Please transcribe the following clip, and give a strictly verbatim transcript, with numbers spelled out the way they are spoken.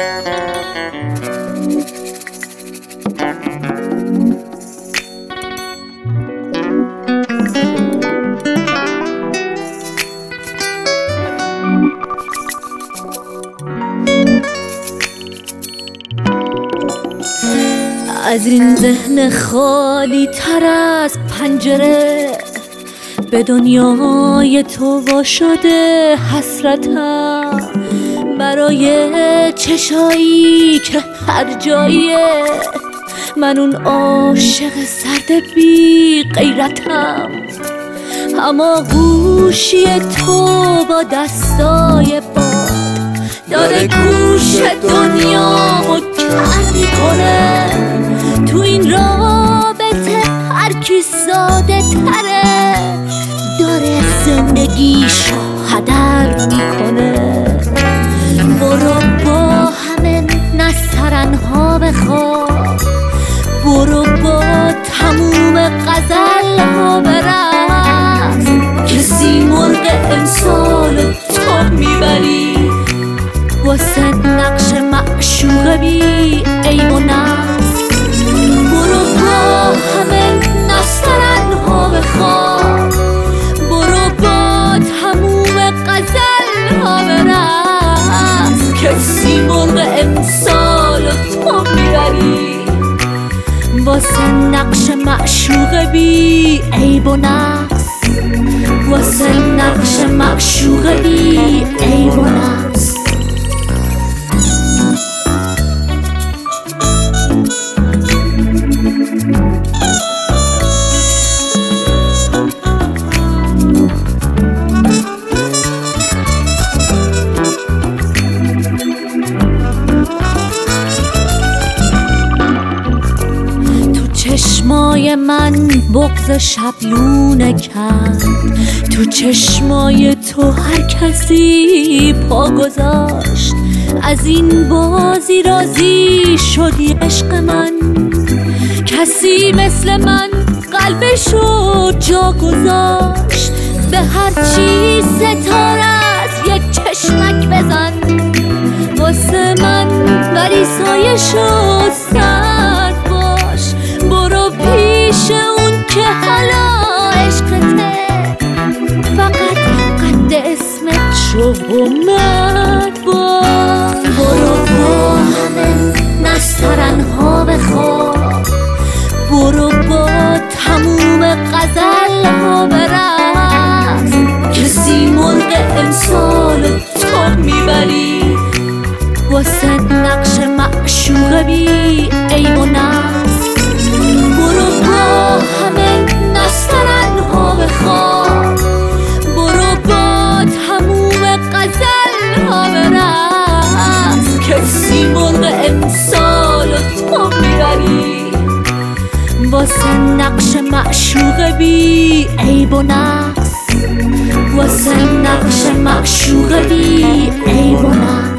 از این ذهن خالی تر از پنجره به دنیای تو وا شده حسرتم، برای چشایی که هر جایه من اون عاشق سرد بی غیرتم. اما گوشی تو با دستای باد داره گوش دنیامو کر میکنه. تو این رابطه هر کی ساده تره داره زندگیشو هدر میکنه. برو با همه نسترنها بخواب، برو با تموم غزل ها برقص، کسی مرغ امسال تو میبری واسه نقش معشوق بی عیب و نقص. برو با همه نسترنها بخواب، برو با تموم غزل ها برقص، کسی مرغ امسال تو میبری واسه نقش معشوق بی عیب و نقص، واسه نقش معشوق بی عیب و نقص. چشمای من بغض شبلونه کرد، تو چشمای تو هر کسی پا گذاشت. از این بازی راضی شدی عشق من، کسی مثل من قلبشو جا گذاشت. به هر چی ستاره از یک چشمک بزن واسه من، ولی سایشو سرد باش. برو پیش اون که حالا عشقته، فقط قد اسمت شو و مرد باش. برو با همه نسترنها بخواب، برو با تموم غزل ها برقص، کسی مرغ امسال تو میبری واسه نقش معشوق بی عیب و نقص. برو با همه نسترنها بخواب، برو با تموم غزل ها برقص، کسی مرغ امسال تو میبری واسه نقش معشوق بی عیب و نقص، واسه نقش معشوق بی عیب و نقص.